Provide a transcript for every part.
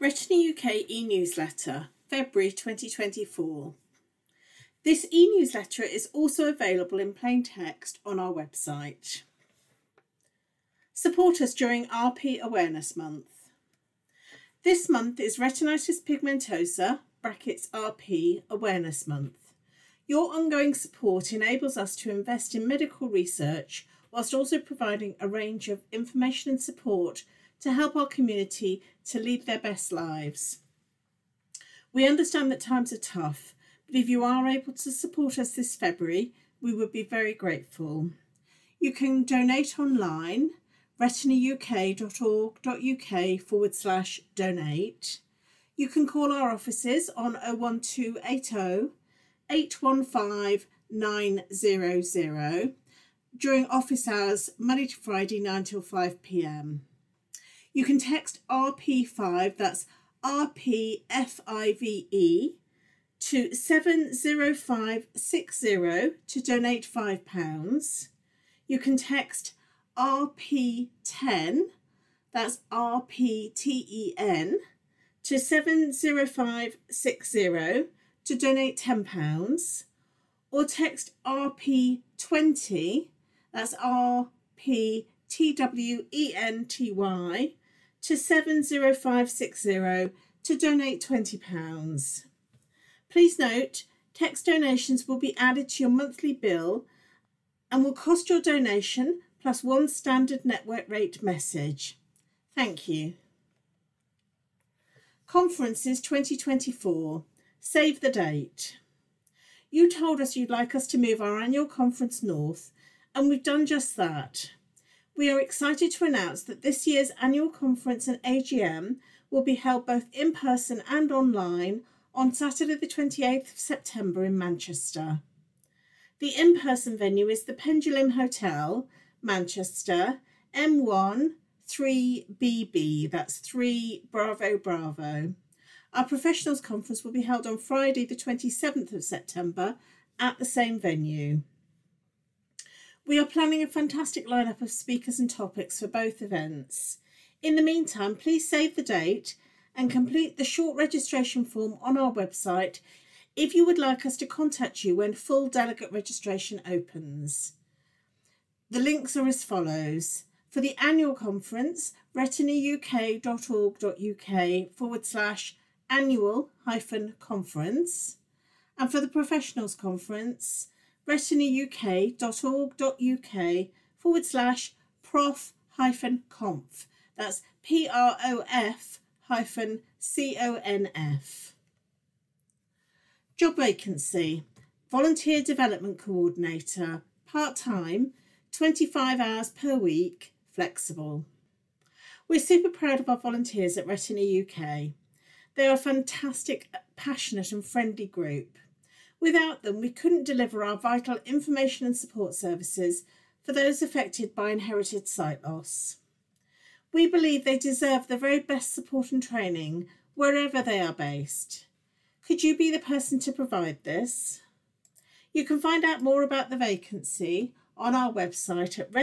Retina UK e-newsletter, February 2024. This e-newsletter is also available in plain text on our website. Support us during RP Awareness Month. This month is Retinitis Pigmentosa (RP) Awareness Month. Your ongoing support enables us to invest in medical research whilst also providing a range of information and support to help our community to lead their best lives. We understand that times are tough, but if you are able to support us this February, we would be very grateful. You can donate online, retinauk.org.uk/donate. You can call our offices on 01280 815 900 during office hours Monday to Friday 9 till 5 p.m. You can text RP5, that's RPFIVE, to 70560 to donate £5. You can text RP10, that's RPTEN, to 70560 to donate £10. Or text RP20, that's RPTWENTY, to 70560 to donate £20. Please note, text donations will be added to your monthly bill and will cost your donation plus one standard network rate message. Thank you. Conferences 2024. Save the date. You told us you'd like us to move our annual conference north, and we've done just that. We are excited to announce that this year's annual conference and AGM will be held both in person and online on Saturday the 28th of September in Manchester. The in-person venue is the Pendulum Hotel, Manchester, M1 3BB, that's 3 Bravo Bravo. Our professionals conference will be held on Friday the 27th of September at the same venue. We are planning a fantastic lineup of speakers and topics for both events. In the meantime, please save the date and complete the short registration form on our website if you would like us to contact you when full delegate registration opens. The links are as follows. For the annual conference, retinauk.org.uk/annual-conference, and for the professionals conference, retinauk.org.uk/prof-conf. That's PROF-CONF. Job vacancy, Volunteer Development Coordinator, part-time, 25 hours per week, flexible. We're super proud of our volunteers at Retina UK. They are a fantastic, passionate and friendly group. Without them, we couldn't deliver our vital information and support services for those affected by inherited sight loss. We believe they deserve the very best support and training wherever they are based. Could you be the person to provide this? You can find out more about the vacancy on our website at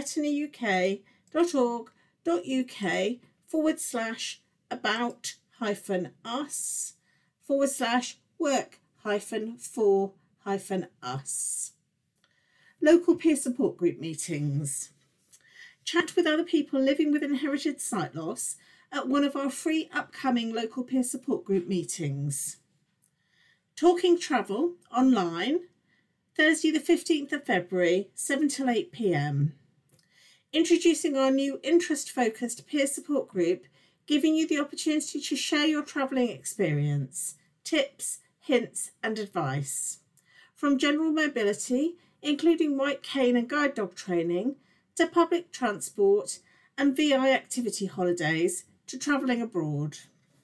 retinauk.org.uk/about-us/work-for-us. Local peer support group meetings. Chat with other people living with inherited sight loss at one of our free upcoming local peer support group meetings. Talking Travel online, Thursday the 15th of February, 7 till 8 p.m. Introducing our new interest-focused peer support group, giving you the opportunity to share your travelling experience, tips, hints and advice. From general mobility, including white cane and guide dog training, to public transport and VI activity holidays, to travelling abroad.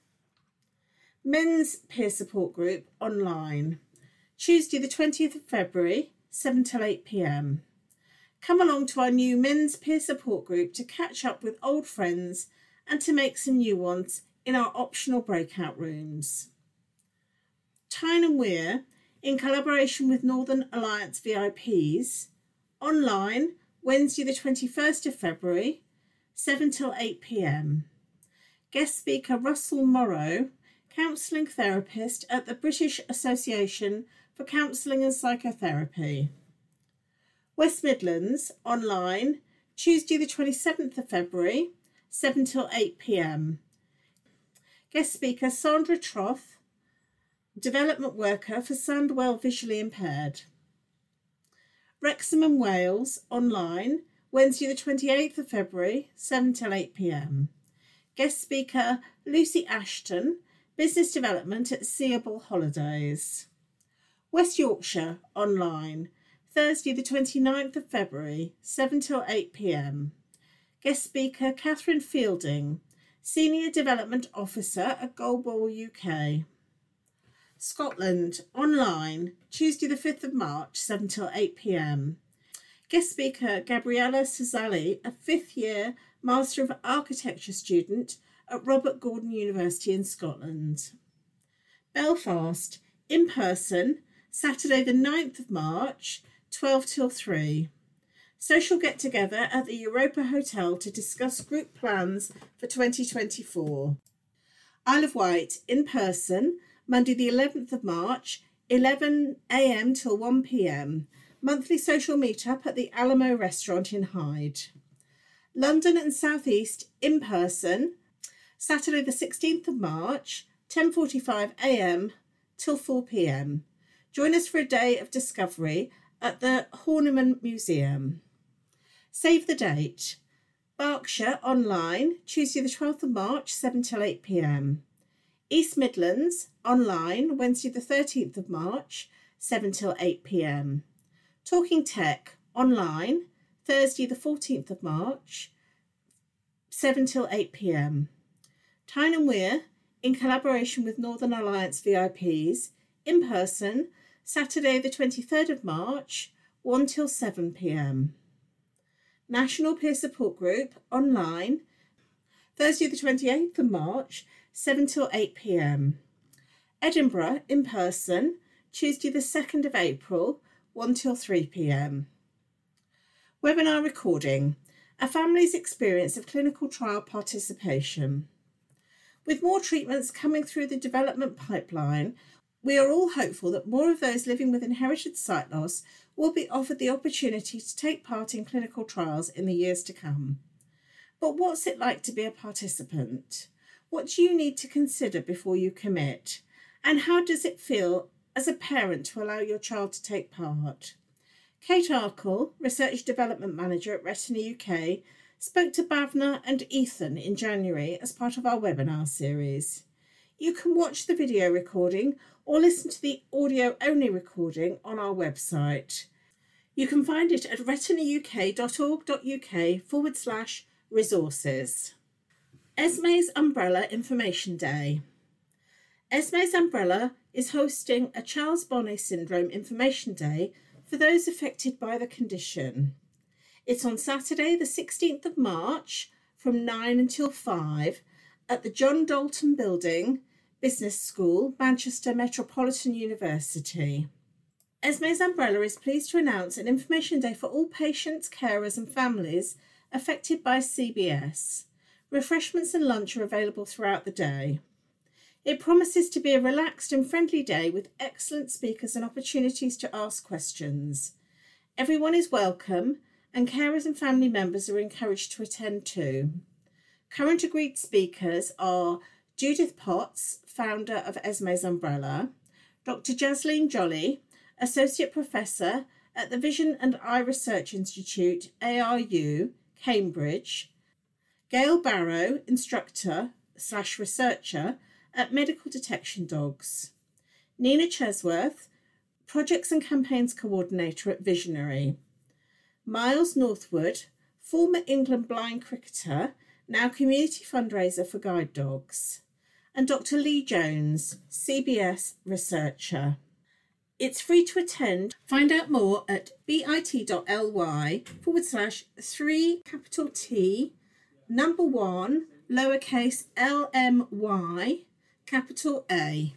Men's peer support group online, Tuesday the 20th of February, 7 till 8 p.m. Come along to our new men's peer support group to catch up with old friends and to make some new ones in our optional breakout rooms. Tyne and Wear, in collaboration with Northern Alliance VIPs, online Wednesday the 21st of February, 7 till 8 p.m. Guest speaker Russell Morrow, counselling therapist at the British Association for Counselling and Psychotherapy. West Midlands, online, Tuesday the 27th of February, 7 till 8 p.m. Guest speaker Sandra Troth, development worker for Sandwell Visually Impaired. Wrexham and Wales, online, Wednesday the 28th of February, 7 till 8 p.m. Guest speaker Lucy Ashton, business development at Seeable Holidays. West Yorkshire, online, Thursday the 29th of February, 7 till 8 p.m. Guest speaker Catherine Fielding, Senior Development Officer at Goldball UK. Scotland, online, Tuesday the 5th of March, 7 till 8 p.m. Guest speaker Gabriella Cesali, a fifth-year Master of Architecture student at Robert Gordon University in Scotland. Belfast, in person, Saturday the 9th of March, 12 till 3. Social get-together at the Europa Hotel to discuss group plans for 2024. Isle of Wight, in person, Monday the 11th of March, 11 a.m. till 1 p.m. Monthly social meet-up at the Alamo restaurant in Hyde. London and South East, in person, Saturday the 16th of March, 10:45 a.m. till 4 p.m. Join us for a day of discovery at the Horniman Museum. Save the date. Berkshire, online, Tuesday the 12th of March, 7 till 8 p.m. East Midlands, online, Wednesday the 13th of March, 7 till 8 p.m. Talking Tech, online, Thursday the 14th of March, 7 till 8 p.m. Tyne and Wear, in collaboration with Northern Alliance VIPs, in person, Saturday the 23rd of March, 1 till 7 p.m. National Peer Support Group, online, Thursday the 28th of March, 7 till 8 p.m. Edinburgh, in person, Tuesday the 2nd of April, 1 till 3 p.m. Webinar recording, a family's experience of clinical trial participation. With more treatments coming through the development pipeline, we are all hopeful that more of those living with inherited sight loss will be offered the opportunity to take part in clinical trials in the years to come. But what's it like to be a participant? What do you need to consider before you commit? And how does it feel as a parent to allow your child to take part? Kate Arkle, Research Development Manager at Retina UK, spoke to Bhavna and Ethan in January as part of our webinar series. You can watch the video recording or listen to the audio-only recording on our website. You can find it at retinauk.org.uk/resources. Esme's Umbrella Information Day. Esme's Umbrella is hosting a Charles Bonnet Syndrome Information Day for those affected by the condition. It's on Saturday the 16th of March from 9 until 5 at the John Dalton Building, Business School, Manchester Metropolitan University. Esme's Umbrella is pleased to announce an information day for all patients, carers and families affected by CBS. Refreshments and lunch are available throughout the day. It promises to be a relaxed and friendly day with excellent speakers and opportunities to ask questions. Everyone is welcome and carers and family members are encouraged to attend too. Current agreed speakers are Judith Potts, founder of Esme's Umbrella, Dr. Jasleen Jolly, Associate Professor at the Vision and Eye Research Institute, ARU, Cambridge, Gail Barrow, Instructor/Researcher at Medical Detection Dogs, Nina Chesworth, Projects and Campaigns Coordinator at Visionary, Miles Northwood, former England blind cricketer, now community fundraiser for guide dogs, and Dr. Lee Jones, CBS researcher. It's free to attend. Find out more at bit.ly/3 1 lowercase LMY A.